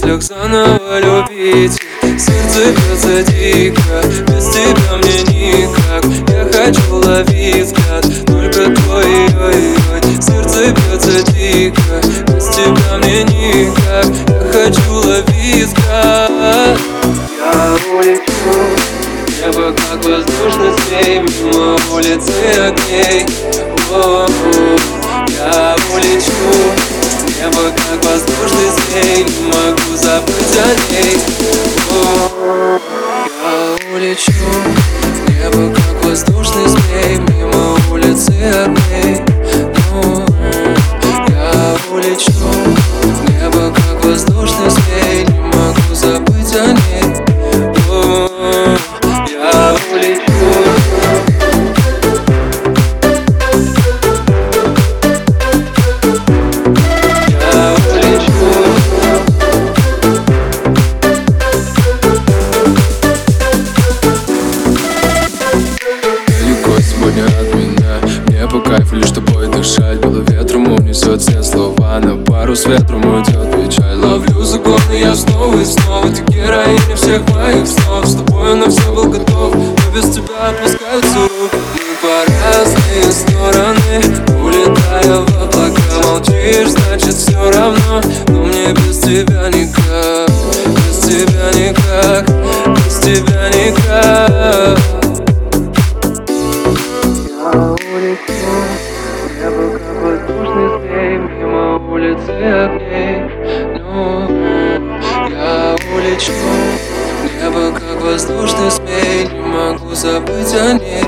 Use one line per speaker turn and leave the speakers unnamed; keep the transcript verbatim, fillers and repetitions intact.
мыслях заново любить. Сердце бьется дико, без тебя мне никак. Я хочу ловить взгляд, только твой, ой-ой. Сердце бьется дико, без тебя мне никак. Я хочу ловить взгляд. Я улечу, небо как воздушный змей, мимо улицы огней. О-о-о. Я улечу, небо как воздушный змей, не могу забыть о ней. О, я улечу, небо как воздушный змей, мимо улицы огней. О, я улечу, небо как воздушный змей, не могу забыть о ней. О, я улечу.
Сегодня от меня, мне по кайфу лишь тобой дышать. Было ветром унесет все слова, на пару с ветром уйдет печаль. Ловлю законы я снова и снова, ты героиня всех моих снов. С тобой на все был готов, но без тебя опускаются руки. Мы по разные стороны, улетая в облака. Молчишь, значит все равно, но мне без тебя никак. Без тебя никак, без тебя никак.
Небо как воздушный змей, мимо улицы огней. Ну, я улечу. Небо как воздушный змей, не могу забыть о ней.